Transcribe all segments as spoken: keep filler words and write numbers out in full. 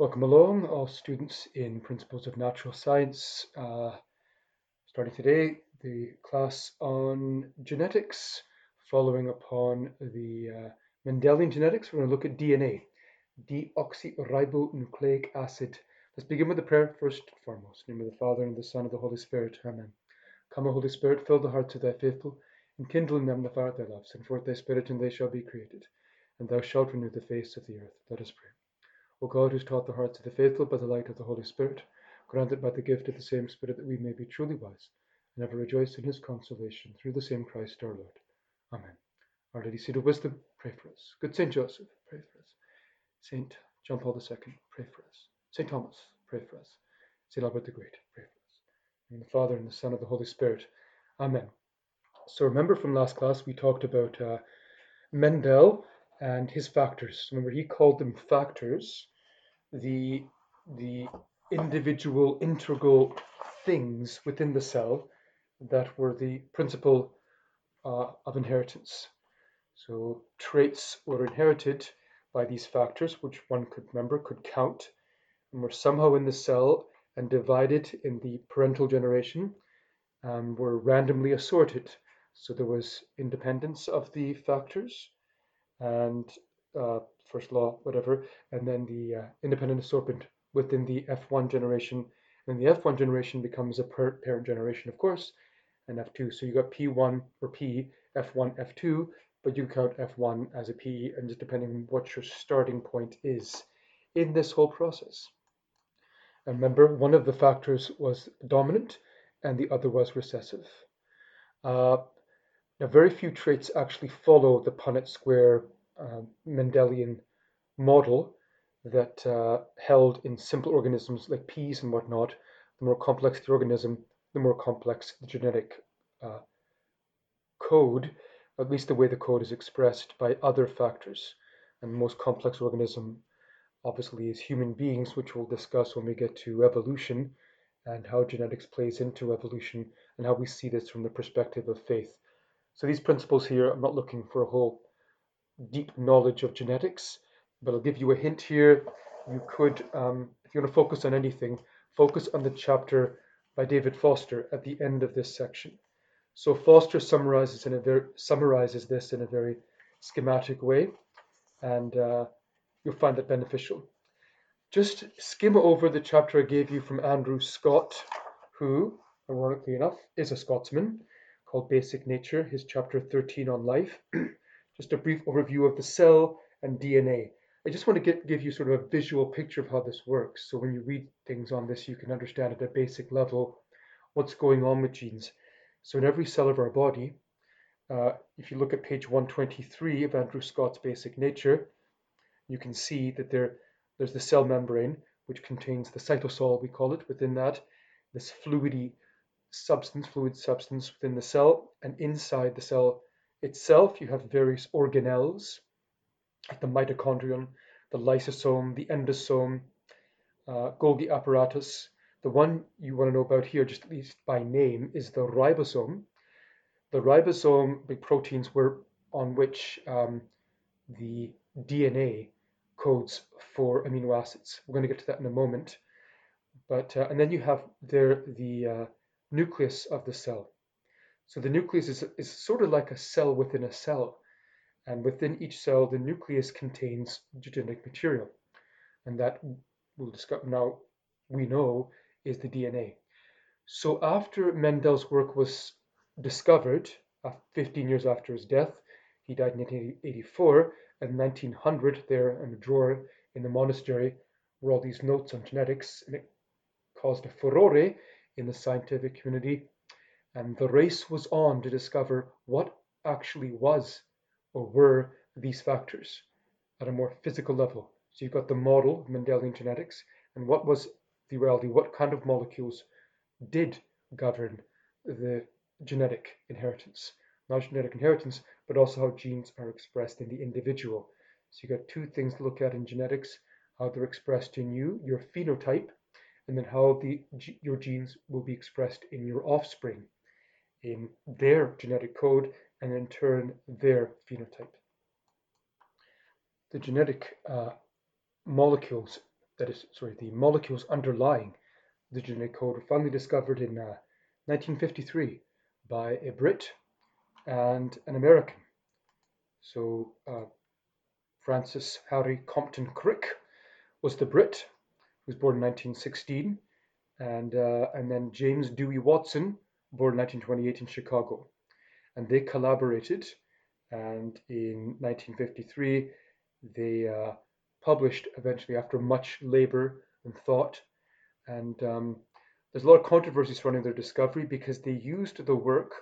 Welcome along, all students in Principles of Natural Science. Uh, starting today, the class on genetics, following upon the uh, Mendelian genetics. We're going to look at D N A, deoxyribonucleic acid. Let's begin with the prayer first and foremost. In the name of the Father, and of the Son, and of the Holy Spirit. Amen. Come, O Holy Spirit, fill the hearts of thy faithful, and kindle in them the fire of thy love. Send forth thy Spirit, and they shall be created, and thou shalt renew the face of the earth. Let us pray. O God, who's taught the hearts of the faithful by the light of the Holy Spirit, grant that by the gift of the same Spirit that we may be truly wise, and ever rejoice in his consolation, through the same Christ our Lord. Amen. Our Lady, Seat of Wisdom, pray for us. Good Saint Joseph, pray for us. Saint John Paul the Second, pray for us. Saint Thomas, pray for us. Saint Albert the Great, pray for us. In the Father, and the Son, and the Holy Spirit. Amen. So remember from last class, we talked about uh, Mendel and his factors. Remember, he called them factors, the the individual integral things within the cell that were the principle uh, of inheritance. So traits were inherited by these factors, which one could remember could count, and were somehow in the cell and divided in the parental generation, um, were randomly assorted. So there was independence of the factors, and uh, first law, whatever, and then the uh, independent assortment within the F one generation. And the F one generation becomes a parent generation, of course, and F two. So you got P one or P, F one, F two, but you count F one as a P, and just depending on what your starting point is in this whole process. And remember, one of the factors was dominant, and the other was recessive. Uh, now, very few traits actually follow the Punnett square uh, Mendelian model that uh, held in simple organisms like peas and whatnot. The more complex the organism, the more complex the genetic uh, code, at least the way the code is expressed by other factors. And the most complex organism, obviously, is human beings, which we'll discuss when we get to evolution and how genetics plays into evolution and how we see this from the perspective of faith. So these principles here, I'm not looking for a whole deep knowledge of genetics, but I'll give you a hint here. You could, um, if you want to focus on anything, focus on the chapter by David Foster at the end of this section. So Foster summarizes in a very summarizes this in a very schematic way, and uh, you'll find it beneficial. Just skim over the chapter I gave you from Andrew Scott, who, ironically enough, is a Scotsman, called Basic Nature, his chapter thirteen on life. Just a brief overview of the cell and D N A. I just want to get, give you sort of a visual picture of how this works. So when you read things on this, you can understand at a basic level what's going on with genes. So in every cell of our body, uh, if you look at page one twenty-three of Andrew Scott's Basic Nature, you can see that there, there's the cell membrane, which contains the cytosol, we call it, within that, this fluidy substance, fluid substance within the cell, and inside the cell itself, you have various organelles, like the mitochondrion, the lysosome, the endosome, uh, Golgi apparatus. The one you want to know about here, just at least by name, is the ribosome. The ribosome, the proteins were on which um, the D N A codes for amino acids. We're going to get to that in a moment. But uh, and then you have there the uh, nucleus of the cell. So the nucleus is, is sort of like a cell within a cell. And within each cell, the nucleus contains genetic material. And that we'll discuss now, we know, is the D N A. So after Mendel's work was discovered, uh, fifteen years after his death, he died in eighteen eighty-four, and nineteen hundred, there in a drawer in the monastery were all these notes on genetics, and it caused a furore in the scientific community. And the race was on to discover what actually was or were these factors at a more physical level. So you've got the model of Mendelian genetics, and what was the reality? What kind of molecules did govern the genetic inheritance? Not genetic inheritance, but also how genes are expressed in the individual. So you've got two things to look at in genetics: how they're expressed in you, your phenotype, and then how the your genes will be expressed in your offspring, in their genetic code, and in turn their phenotype. The genetic uh, molecules that is, sorry, the molecules underlying the genetic code were finally discovered in uh, nineteen fifty-three by a Brit and an American. So uh, Francis Harry Compton Crick was the Brit, who was born in nineteen sixteen, and uh, and then James Dewey Watson, born in nineteen twenty-eight in Chicago, and they collaborated, and in nineteen fifty-three they uh, published eventually after much labor and thought, and um, there's a lot of controversy surrounding their discovery because they used the work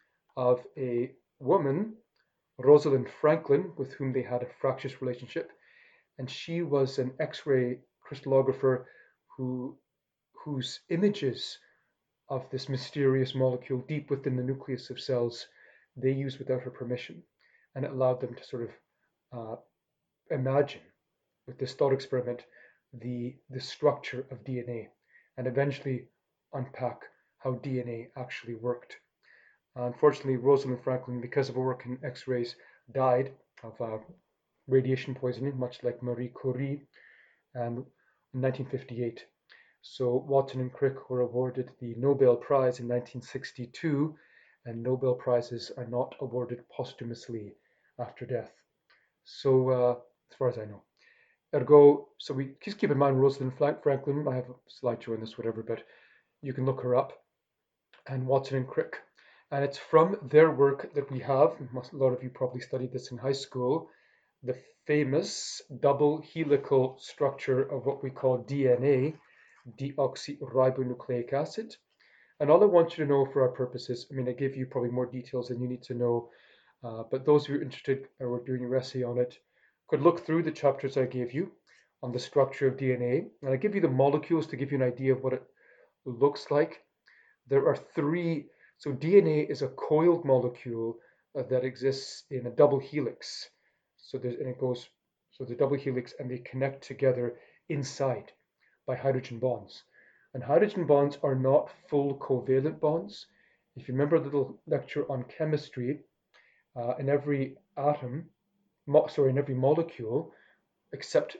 of a woman, Rosalind Franklin, with whom they had a fractious relationship, and she was an X-ray crystallographer who whose images of this mysterious molecule deep within the nucleus of cells they used without her permission, and it allowed them to sort of uh, imagine with this thought experiment the the structure of D N A and eventually unpack how D N A actually worked. Unfortunately, Rosalind Franklin, because of her work in X-rays, died of uh, radiation poisoning, much like Marie Curie, and in nineteen fifty-eight. So Watson and Crick were awarded the Nobel Prize in nineteen sixty-two, and Nobel Prizes are not awarded posthumously after death. So, uh, as far as I know. Ergo, so we just keep in mind Rosalind Franklin. I have a slideshow on this, whatever, but you can look her up. And Watson and Crick. And it's from their work that we have, a lot of you probably studied this in high school, the famous double helical structure of what we call D N A, deoxyribonucleic acid. And all I want you to know for our purposes, I mean, I give you probably more details than you need to know, uh, but those who are interested or doing your essay on it could look through the chapters I gave you on the structure of D N A. And I give you the molecules to give you an idea of what it looks like. There are three, so D N A is a coiled molecule uh, that exists in a double helix. So there's, and it goes, so the double helix, and they connect together inside by hydrogen bonds. And hydrogen bonds are not full covalent bonds. If you remember a little lecture on chemistry, uh, in every atom, mo- sorry, in every molecule, except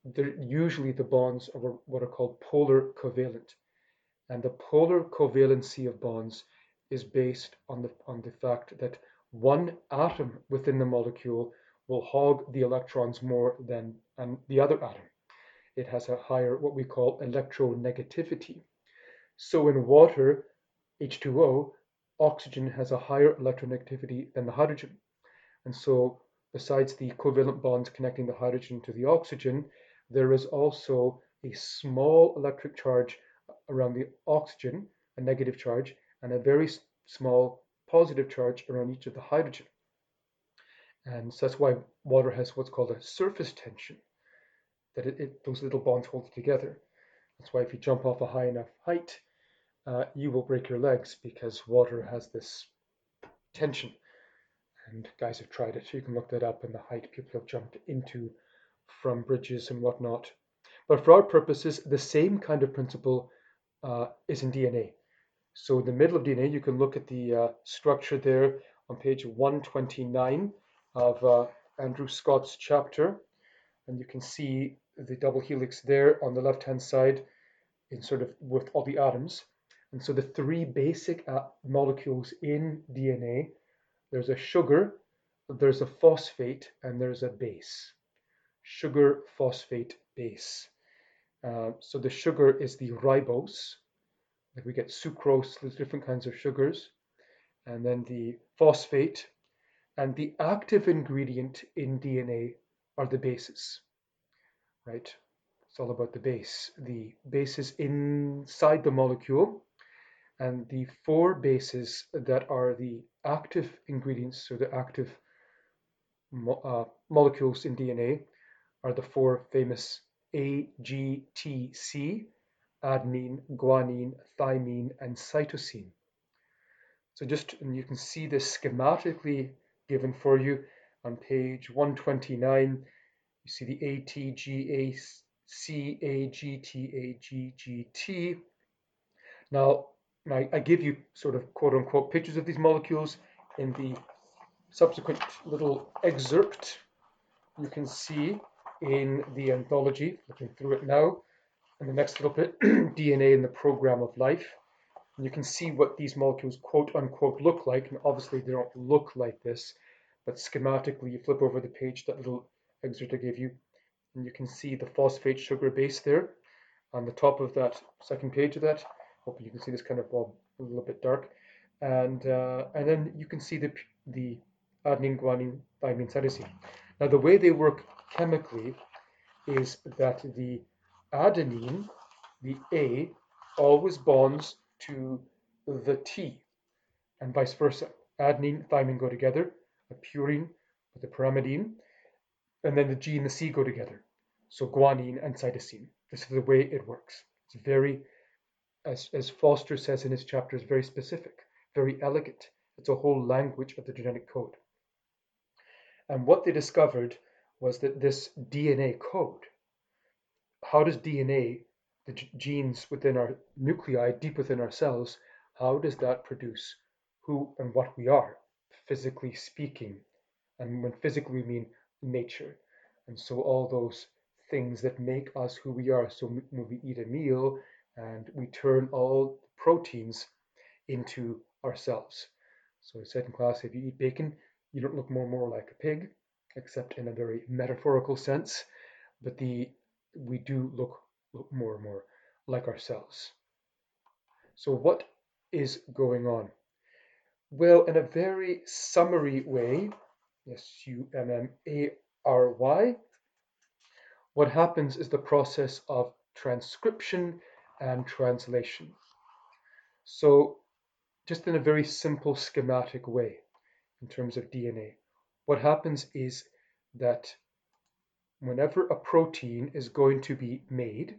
usually the bonds are what are called polar covalent. And the polar covalency of bonds is based on the, on the fact that one atom within the molecule will hog the electrons more than um, the other atom. It has a higher, what we call electronegativity. So in water, H two O, oxygen has a higher electronegativity than the hydrogen. And so besides the covalent bonds connecting the hydrogen to the oxygen, there is also a small electric charge around the oxygen, a negative charge, and a very small positive charge around each of the hydrogen. And so that's why water has what's called a surface tension, that it, it, those little bonds hold it together. That's why if you jump off a high enough height, uh, you will break your legs because water has this tension. And guys have tried it. You can look that up, and the height people have jumped into from bridges and whatnot. But for our purposes, the same kind of principle uh, is in D N A. So in the middle of D N A, you can look at the uh, structure there on page one twenty-nine of uh, Andrew Scott's chapter, and you can see the double helix there on the left-hand side in sort of with all the atoms. And so the three basic uh, molecules in D N A, there's a sugar, there's a phosphate, and there's a base. Sugar, phosphate, base. Uh, so the sugar is the ribose. Like we get sucrose, there's different kinds of sugars. And then the phosphate. And the active ingredient in D N A are the bases, right? It's all about the base. The bases inside the molecule, and the four bases that are the active ingredients, so the active mo uh, molecules in D N A, are the four famous A G T C, adenine, guanine, thymine, and cytosine. So just, and you can see this schematically given for you on page one twenty-nine. You see the A T G A C A G T A G G T. Now, I, I give you sort of quote unquote pictures of these molecules in the subsequent little excerpt. You can see in the anthology, looking through it now, and the next little bit, D N A in the program of life. And you can see what these molecules quote unquote look like, and obviously they don't look like this, but schematically you flip over the page, that little excerpt I gave you, and you can see the phosphate sugar base there on the top of that second page of that. Hopefully you can see this kind of well, a little bit dark, and uh, and then you can see the the adenine, guanine, thymine, cytosine. Now the way they work chemically is that the adenine, the A, always bonds to the T, and vice versa. Adenine, thymine go together, a purine with the pyrimidine, and then the G and the C go together. So guanine and cytosine. This is the way it works. It's very, as, as Foster says in his chapters, very specific, very elegant. It's a whole language of the genetic code. And what they discovered was that this D N A code, how does D N A, the genes within our nuclei, deep within our cells, how does that produce who and what we are, physically speaking? And when physically we mean nature. And so all those things that make us who we are. So when we eat a meal and we turn all proteins into ourselves. So I said in class, if you eat bacon, you don't look more and more like a pig, except in a very metaphorical sense. But the we do look, look more and more like ourselves. So what is going on? Well, in a very summary way, S U M M A R Y, what happens is the process of transcription and translation. So just in a very simple schematic way in terms of D N A, what happens is that whenever a protein is going to be made,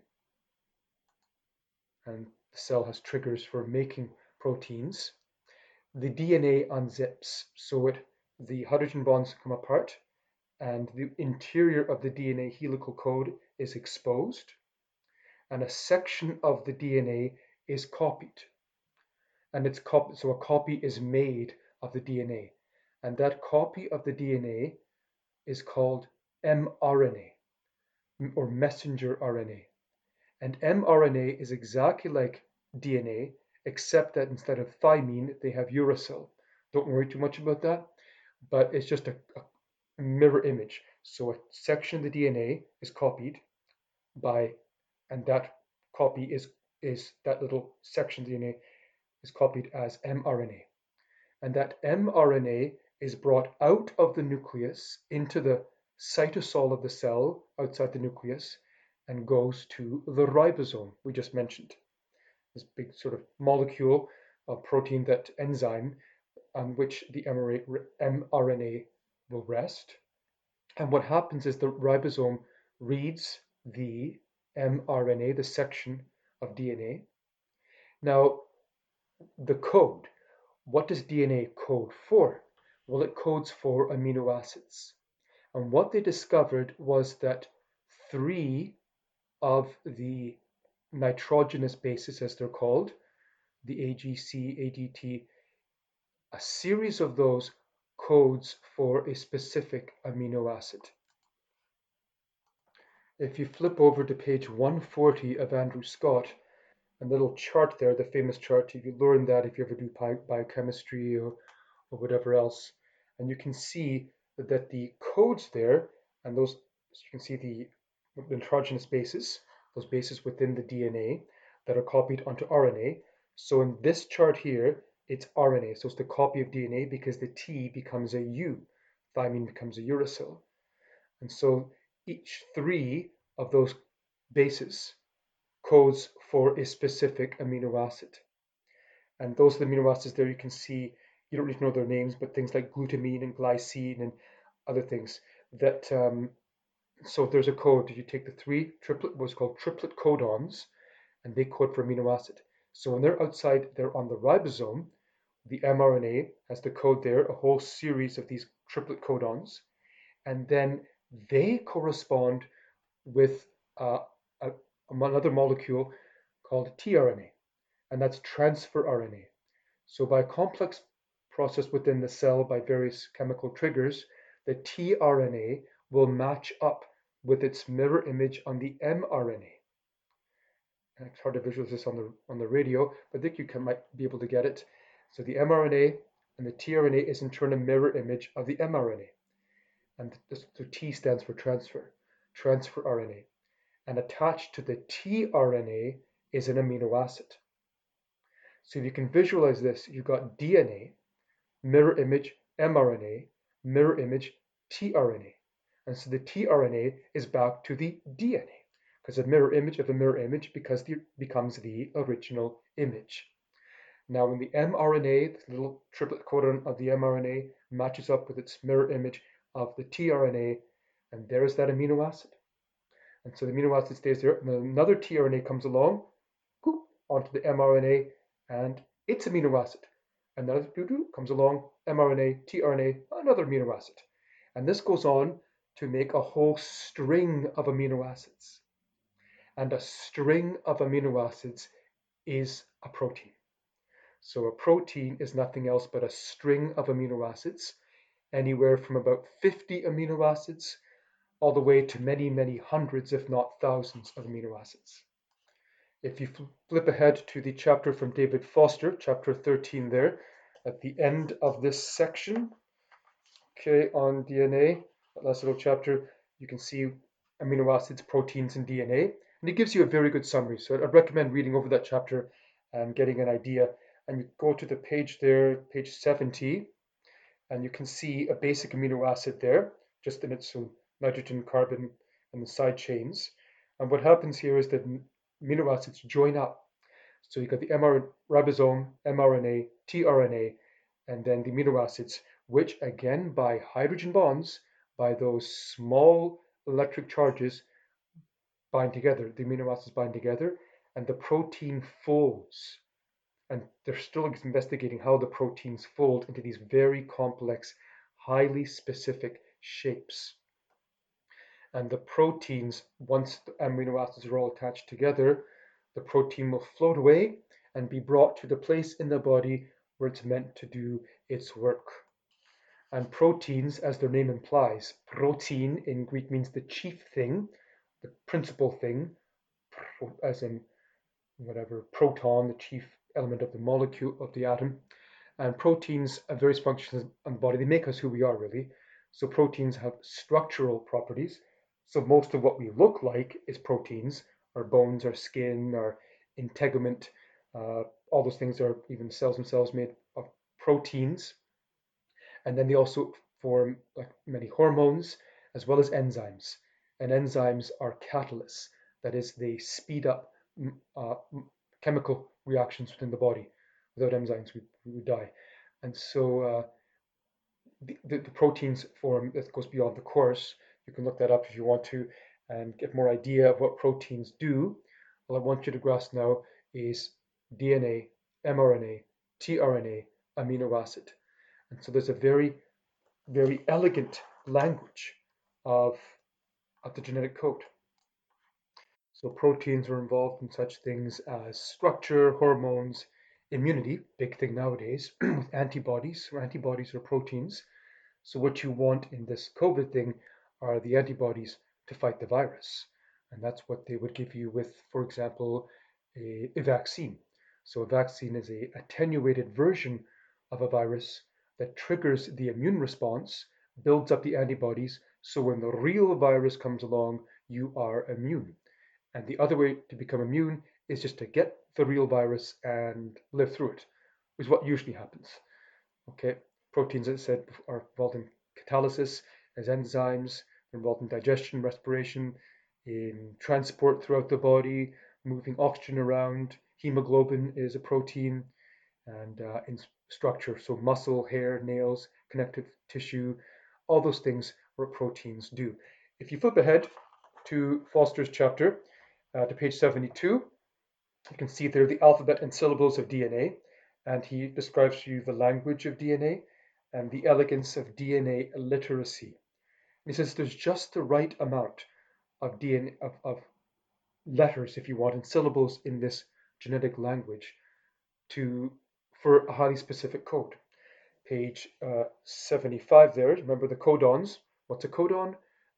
and the cell has triggers for making proteins, the D N A unzips. So it, the hydrogen bonds come apart, and the interior of the D N A helical code is exposed, and a section of the D N A is copied. And it's copied, so a copy is made of the D N A. And that copy of the D N A is called mRNA, or messenger R N A. And mRNA is exactly like D N A, except that instead of thymine, they have uracil. Don't worry too much about that, but it's just a, a mirror image. So a section of the D N A is copied by, and that copy is, is that little section of the D N A is copied as mRNA. And that mRNA is brought out of the nucleus into the cytosol of the cell outside the nucleus, and goes to the ribosome we just mentioned. This big sort of molecule of protein, that enzyme on which the mRNA will rest. And what happens is the ribosome reads the mRNA, the section of D N A. Now, the code, what does D N A code for? Well, it codes for amino acids. And what they discovered was that three of the nitrogenous bases, as they're called, the A G C, A D T, a series of those codes for a specific amino acid. If you flip over to page one forty of Andrew Scott, a little chart there, the famous chart, if you learn that if you ever do biochemistry or, or whatever else, and you can see that the codes there, and those, you can see the nitrogenous bases, those bases within the D N A that are copied onto R N A. So in this chart here, it's R N A. So it's the copy of D N A because the T becomes a U, thymine becomes a uracil. And so each three of those bases codes for a specific amino acid. And those are the amino acids there you can see. You don't need to know their names, but things like glutamine and glycine and other things that um, so there's a code. You take the three triplet, what's called triplet codons, and they code for amino acid. So when they're outside, they're on the ribosome, the mRNA has the code there, a whole series of these triplet codons, and then they correspond with uh, a, another molecule called tRNA, and that's transfer R N A. So by a complex process within the cell, by various chemical triggers, the tRNA will match up with its mirror image on the mRNA. And it's hard to visualize this on the on the radio, but I think you can, might be able to get it. So the mRNA and the tRNA is in turn a mirror image of the mRNA. And this, so T stands for transfer, transfer R N A. And attached to the tRNA is an amino acid. So if you can visualize this, you've got D N A, mirror image mRNA, mirror image tRNA. And so the tRNA is back to the D N A, because a mirror image of a mirror image because the, becomes the original image. Now when the mRNA, the little triplet codon of the mRNA, matches up with its mirror image of the tRNA, and there's that amino acid. And so the amino acid stays there, and then another tRNA comes along, whoop, onto the mRNA, and its amino acid. Another comes along, mRNA, tRNA, another amino acid. And this goes on to make a whole string of amino acids. And a string of amino acids is a protein. So a protein is nothing else but a string of amino acids, anywhere from about fifty amino acids all the way to many, many hundreds, if not thousands, of amino acids. If you flip ahead to the chapter from David Foster, chapter thirteen there, at the end of this section, okay, on D N A, that last little chapter, you can see amino acids, proteins, and D N A, and it gives you a very good summary. So I'd recommend reading over that chapter and getting an idea. And you go to the page there, page seventy, and you can see a basic amino acid there, just in its nitrogen, carbon, and the side chains. And what happens here is that amino acids join up. So you've got the mRNA, ribosome, mRNA, tRNA, and then the amino acids, which again, by hydrogen bonds, by those small electric charges, bind together. The amino acids bind together, and the protein folds. And they're still investigating how the proteins fold into these very complex, highly specific shapes. And the proteins, once the amino acids are all attached together, the protein will float away and be brought to the place in the body where it's meant to do its work. And proteins, as their name implies, protein in Greek means the chief thing, the principal thing, as in whatever, proton, the chief element of the molecule of the atom. And proteins have various functions on the body. They make us who we are, really. So proteins have structural properties. So most of what we look like is proteins. Our bones, our skin, our integument, uh, all those things are, even cells themselves, made of proteins. And then they also form like many hormones as well as enzymes. And enzymes are catalysts. That is, they speed up uh, chemical reactions within the body. Without enzymes, we, we would die. And so uh, the, the, the proteins form, that goes beyond the course. You can look that up if you want to and get more idea of what proteins do. All I want you to grasp now is D N A, mRNA, tRNA, amino acid. And so there's a very, very elegant language of, of the genetic code. So proteins are involved in such things as structure, hormones, immunity, big thing nowadays, with antibodies. So antibodies are proteins. So what you want in this COVID thing are the antibodies to fight the virus. And that's what they would give you with, for example, a, a vaccine. So a vaccine is a attenuated version of a virus that triggers the immune response, builds up the antibodies, so when the real virus comes along, you are immune. And the other way to become immune is just to get the real virus and live through it, is what usually happens. Okay, proteins, as I said, are involved in catalysis as enzymes, they're involved in digestion, respiration, in transport throughout the body, moving oxygen around. Hemoglobin is a protein, and uh, in structure, so muscle, hair, nails, connective tissue, all those things what proteins do. If you flip ahead to Foster's chapter, uh, to page seventy-two, you can see there the alphabet and syllables of D N A, and he describes to you the language of D N A and the elegance of D N A literacy. And he says there's just the right amount of D N A, of, of letters, if you want, and syllables in this genetic language to for a highly specific code. Page uh, seventy-five there, remember the codons. What's a codon?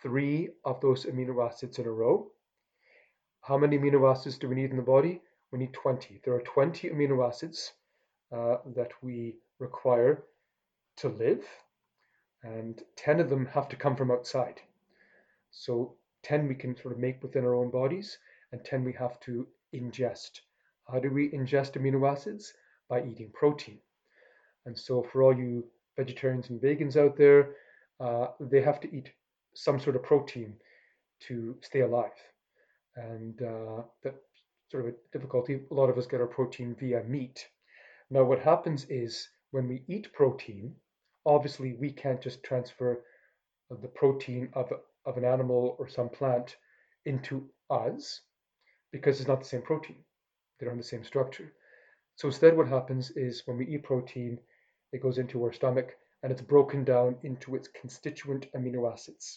three of those amino acids in a row. How many amino acids do we need in the body? We need twenty. There are twenty amino acids uh, that we require to live, and ten of them have to come from outside. So ten we can sort of make within our own bodies, and ten we have to ingest. How do we ingest amino acids? By eating protein. And so for all you vegetarians and vegans out there, uh, they have to eat some sort of protein to stay alive. And uh, that's sort of a difficulty. A lot of us get our protein via meat. Now, what happens is when we eat protein, obviously we can't just transfer the protein of, of an animal or some plant into us because it's not the same protein. They don't have the same structure. So instead, what happens is when we eat protein, it goes into our stomach and it's broken down into its constituent amino acids.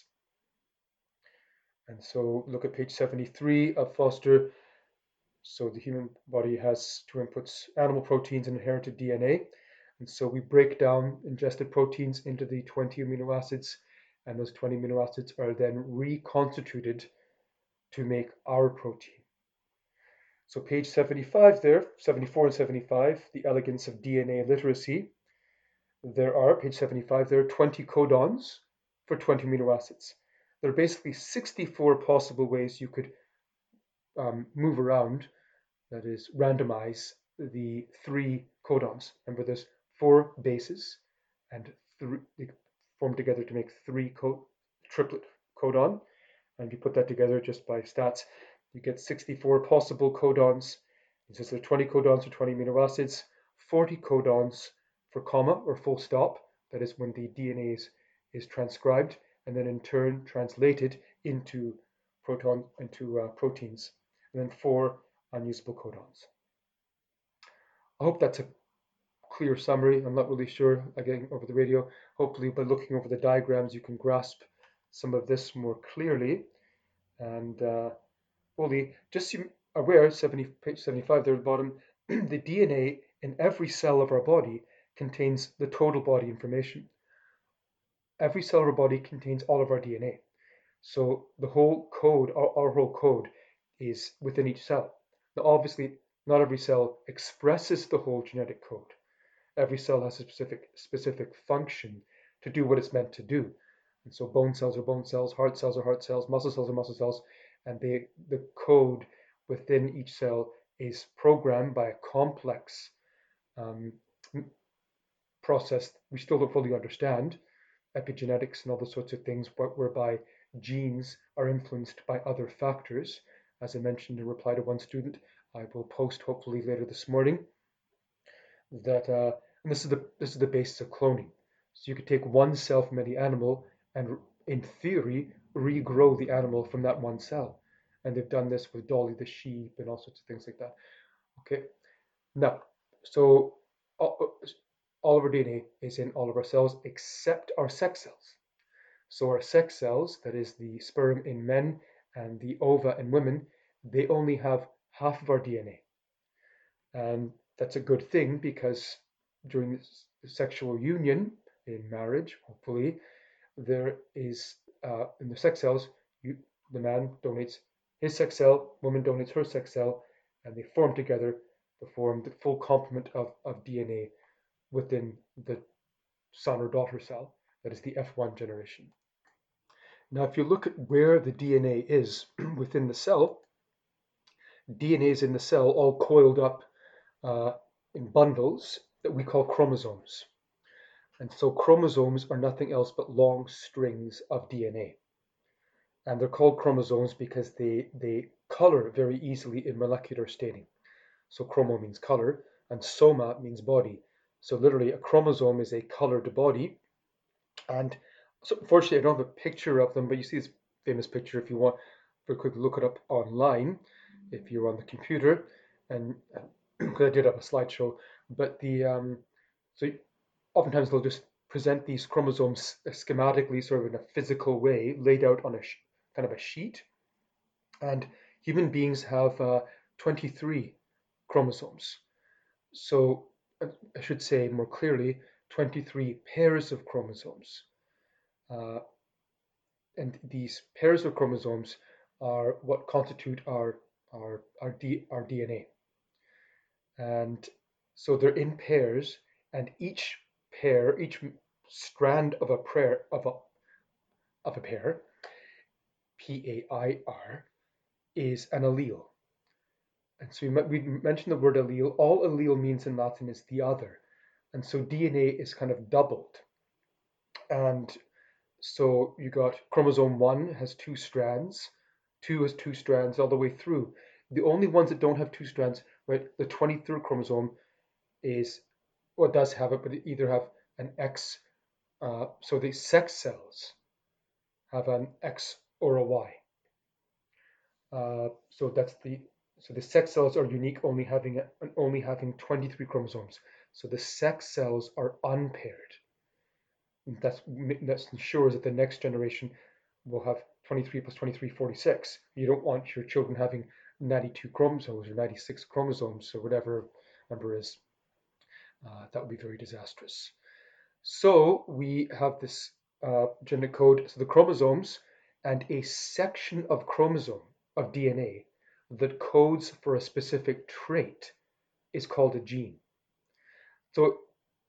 And so look at page seventy-three of Foster. So the human body has two inputs, animal proteins and inherited D N A. And so we break down ingested proteins into the twenty amino acids, and those twenty amino acids are then reconstituted to make our protein. So page seventy-five there, seventy-four and seventy-five, the elegance of D N A literacy. There are, page seventy-five, there are twenty codons for twenty amino acids. There are basically sixty-four possible ways you could um, move around, that is, randomize the three codons. Remember, there's four bases, and three, they form together to make three co triplet codon. And if you put that together just by stats, you get sixty-four possible codons. It says there are twenty codons for twenty amino acids, forty codons for comma or full stop, that is when the D N A is, is transcribed and then in turn translated into proton into uh, proteins, and then four unusable codons. I hope that's a clear summary. I'm not really sure, again, over the radio. Hopefully by looking over the diagrams you can grasp some of this more clearly. And uh, Only, just so you're aware, seventy, page seventy-five there at the bottom, the D N A in every cell of our body contains the total body information. Every cell of our body contains all of our D N A. So the whole code, our, our whole code, is within each cell. Now, obviously, not every cell expresses the whole genetic code. Every cell has a specific specific function to do what it's meant to do. And so bone cells are bone cells, heart cells are heart cells, muscle cells are muscle cells, and they, the code within each cell is programmed by a complex um, process we still don't fully understand, epigenetics and all those sorts of things, whereby genes are influenced by other factors. As I mentioned in reply to one student, I will post hopefully later this morning that, uh, and this is the this is the basis of cloning. So you could take one cell from any animal and, in theory, regrow the animal from that one cell. And they've done this with Dolly the sheep and all sorts of things like that. Okay, now, so all, all of our D N A is in all of our cells except our sex cells. So our sex cells, that is the sperm in men and the ova in women, they only have half of our D N A. And that's a good thing because during the sexual union in marriage, hopefully, there is, uh, in the sex cells, you, the man donates his sex cell, woman donates her sex cell, and they form together to form the full complement of, of D N A within the son or daughter cell, that is the F one generation. Now, if you look at where the D N A is within the cell, D N A is in the cell all coiled up uh, in bundles that we call chromosomes. And so chromosomes are nothing else but long strings of D N A. And they're called chromosomes because they, they color very easily in molecular staining. So chromo means color, and soma means body. So literally a chromosome is a colored body. And so unfortunately I don't have a picture of them, but you see this famous picture if you want very quickly look it up online if you're on the computer. And because I did have a slideshow, but the um, so oftentimes they'll just present these chromosomes schematically, sort of in a physical way, laid out on a kind of a sheet. And human beings have uh, twenty-three chromosomes. So I should say more clearly, twenty-three pairs of chromosomes. Uh, and these pairs of chromosomes are what constitute our our our, D, our D N A. And so they're in pairs, and each pair, each strand of a pair of a of a pair, P A I R, is an allele. And so we, we mentioned the word allele. All allele means in Latin is the other. And so D N A is kind of doubled. And so you got chromosome one has two strands, two has two strands all the way through. The only ones that don't have two strands, right? The twenty-third chromosome is, well, it does have it, but it either have an X, uh, so the sex cells have an X or a Y. Uh, so that's the so the sex cells are unique, only having only having twenty-three chromosomes. So the sex cells are unpaired. And that's that ensures that the next generation will have twenty-three plus twenty-three, forty-six. You don't want your children having ninety-two chromosomes or ninety-six chromosomes or whatever number is. Uh, that would be very disastrous. So we have this uh, genetic code, so the chromosomes, and a section of chromosome of D N A that codes for a specific trait is called a gene. So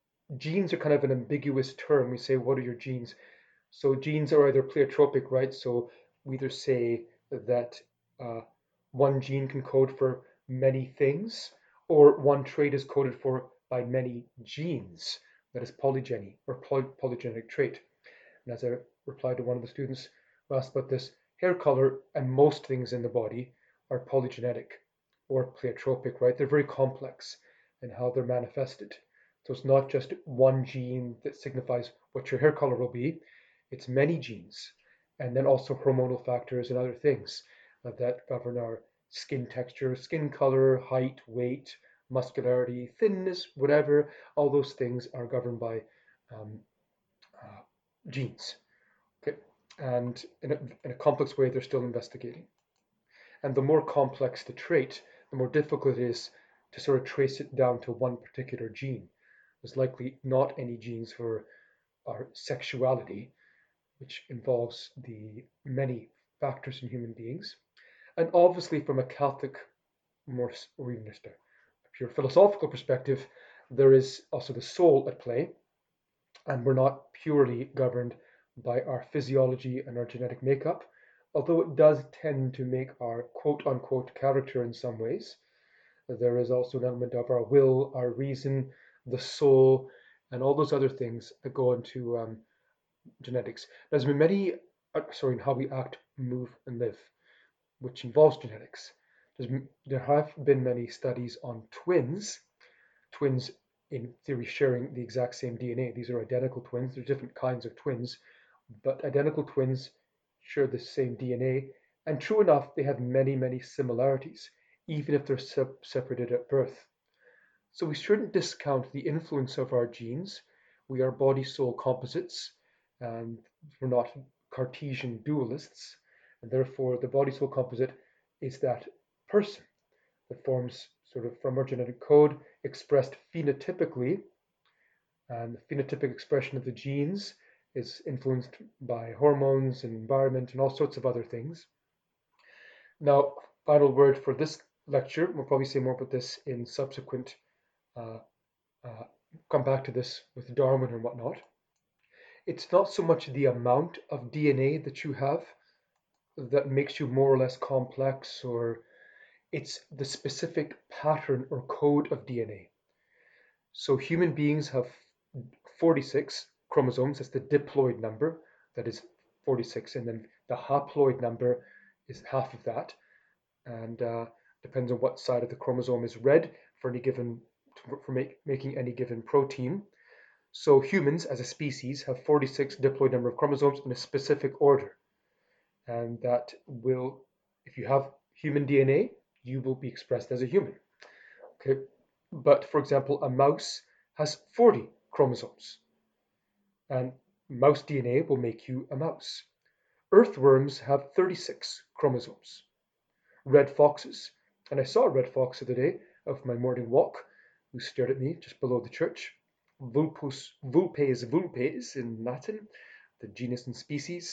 genes are kind of an ambiguous term. We say, what are your genes? So genes are either pleiotropic, right? So we either say that uh, one gene can code for many things, or one trait is coded for by many genes. That is polygeny or poly polygenic trait. And as I replied to one of the students who asked about this, hair color and most things in the body are polygenetic or pleiotropic, right? They're very complex in how they're manifested. So it's not just one gene that signifies what your hair color will be, it's many genes. And then also hormonal factors and other things uh, that govern our skin texture, skin color, height, weight, muscularity, thinness, whatever. All those things are governed by um, uh, genes. Okay, and in a, in a complex way, they're still investigating. And the more complex the trait, the more difficult it is to sort of trace it down to one particular gene. There's likely not any genes for our sexuality, which involves the many factors in human beings. And obviously, from a Catholic, more or even just a, a pure philosophical perspective, there is also the soul at play, and we're not purely governed by our physiology and our genetic makeup, although it does tend to make our quote unquote character in some ways. There is also an element of our will, our reason, the soul, and all those other things that go into um, genetics. There's been many, uh, sorry, in how we act, move, and live, which involves genetics. There's, there have been many studies on twins, twins in theory sharing the exact same D N A. These are identical twins. There's different kinds of twins, but identical twins share the same D N A. And true enough, they have many, many similarities, even if they're se separated at birth. So we shouldn't discount the influence of our genes. We are body-soul composites, and we're not Cartesian dualists. And therefore, the body-soul composite is that person that forms sort of from our genetic code expressed phenotypically, and the phenotypic expression of the genes is influenced by hormones and environment and all sorts of other things. Now, final word for this lecture, we'll probably say more about this in subsequent, uh, uh, come back to this with Darwin and whatnot. It's not so much the amount of D N A that you have that makes you more or less complex, or it's the specific pattern or code of D N A. So human beings have forty-six chromosomes. That's the diploid number. That is forty-six. And then the haploid number is half of that. And uh, depends on what side of the chromosome is read for any given, for make, making any given protein. So humans as a species have forty-six diploid number of chromosomes in a specific order. And that will, if you have human D N A, you will be expressed as a human. Okay, but for example, a mouse has forty chromosomes, and mouse D N A will make you a mouse. Earthworms have thirty-six chromosomes. Red foxes, and I saw a red fox the other day of my morning walk, who stared at me just below the church. Vulpus, vulpes vulpes in Latin, the genus and species,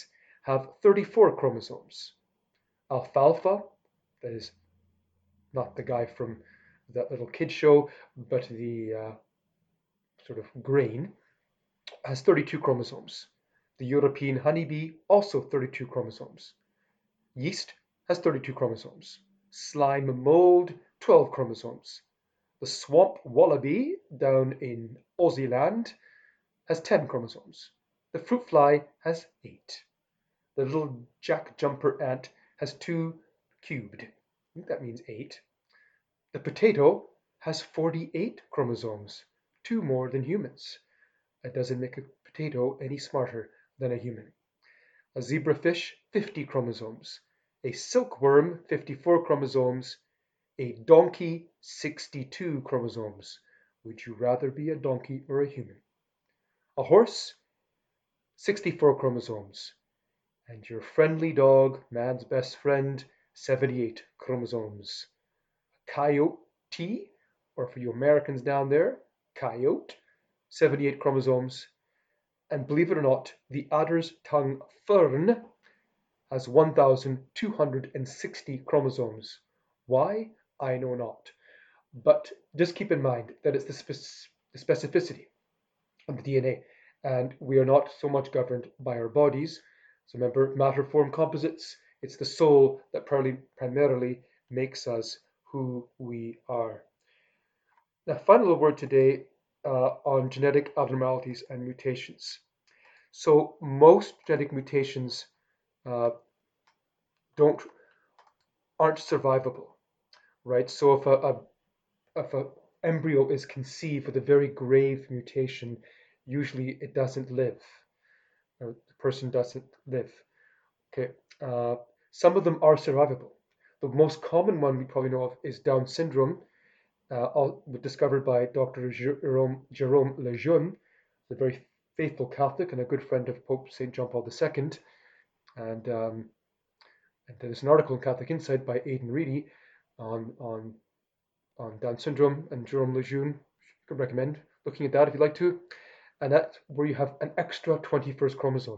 have thirty-four chromosomes. Alfalfa, that is not the guy from that little kid show, but the uh, sort of grain, has thirty-two chromosomes. The European honeybee, also thirty-two chromosomes. Yeast has thirty-two chromosomes. Slime mold, twelve chromosomes. The swamp wallaby down in Aussie land has ten chromosomes. The fruit fly has eight. The little jack jumper ant has two cubed. I think that means eight. The potato has forty-eight chromosomes, two more than humans. That doesn't make a potato any smarter than a human. A zebrafish, fifty chromosomes. A silkworm, fifty-four chromosomes. A donkey, sixty-two chromosomes. Would you rather be a donkey or a human? A horse, sixty-four chromosomes. And your friendly dog, man's best friend, seventy-eight chromosomes. A coyote, or for you Americans down there, coyote, seventy-eight chromosomes. And believe it or not, the adder's tongue fern has one thousand two hundred sixty chromosomes. Why? I know not. But just keep in mind that it's the, spec- the specificity of the D N A, and we are not so much governed by our bodies. So remember, matter form composites, it's the soul that primarily, primarily makes us who we are. Now, final word today uh, on genetic abnormalities and mutations. So most genetic mutations uh, don't aren't survivable, right? So if a, a if an embryo is conceived with a very grave mutation, usually it doesn't live, or the person doesn't live. Okay, uh, some of them are survivable. The most common one we probably know of is Down syndrome, uh, all, discovered by Doctor Jerome, Jerome Lejeune, a very faithful Catholic and a good friend of Pope Saint John Paul the Second. And, um, and there's an article in Catholic Insight by Aidan Reedy on, on, on Down syndrome and Jerome Lejeune. I could recommend looking at that if you'd like to. And that's where you have an extra twenty-first chromosome.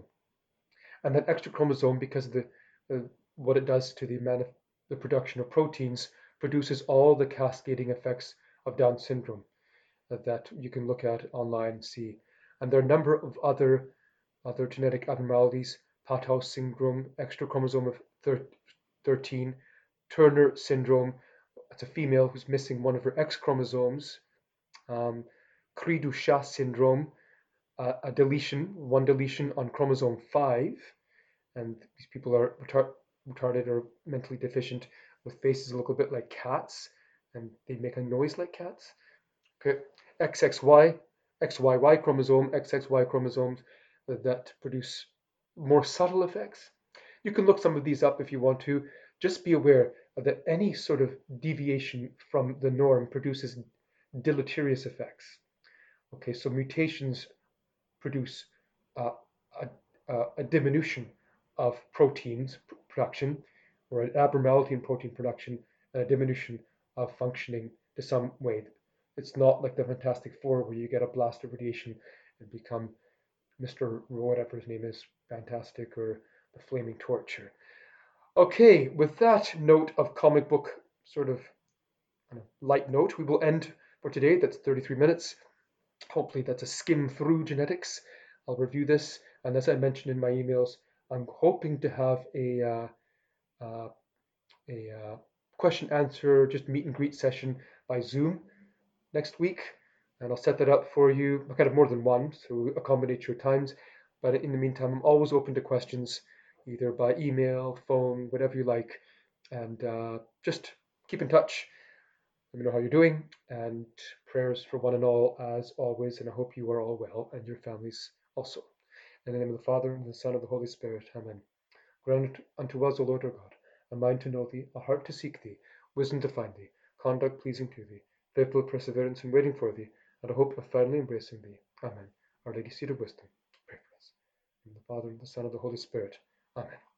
And that extra chromosome, because of the, the what it does to the, manif- the production of proteins, produces all the cascading effects of Down syndrome that, that you can look at online and see. And there are a number of other other genetic abnormalities: Patau syndrome, extra chromosome of thir- thirteen, Turner syndrome, it's a female who's missing one of her X chromosomes, um, Cri-du-Chat syndrome, uh, a deletion, one deletion on chromosome five, and these people are retar- retarded or mentally deficient with faces a little bit like cats, and they make a noise like cats. Okay, X X Y, X Y Y chromosome, X X Y chromosomes that, that produce more subtle effects. You can look some of these up if you want to. Just be aware that any sort of deviation from the norm produces deleterious effects. Okay, so mutations produce uh, a, a diminution of proteins production, or an abnormality in protein production, and a diminution of functioning to some way. It's not like the Fantastic Four where you get a blast of radiation and become Mister whatever his name is, Fantastic, or the Flaming Torch. Okay, with that note of comic book sort of light note, we will end for today. That's thirty-three minutes. Hopefully that's a skim through genetics. I'll review this, and as I mentioned in my emails, I'm hoping to have a uh, uh, a uh, question answer, just meet and greet session by Zoom next week, and I'll set that up for you. Kind of more than one, so accommodate your times. But in the meantime, I'm always open to questions, either by email, phone, whatever you like, and uh, just keep in touch. Let me know how you're doing, and prayers for one and all as always, and I hope you are all well and your families also. In the name of the Father, and the Son, and the Holy Spirit. Amen. Grant unto us, O Lord our God, a mind to know thee, a heart to seek thee, wisdom to find thee, conduct pleasing to thee, faithful perseverance in waiting for thee, and a hope of finally embracing thee. Amen. Our Lady, seat of wisdom, pray for us. In the name of the Father, and the Son, and the Holy Spirit. Amen.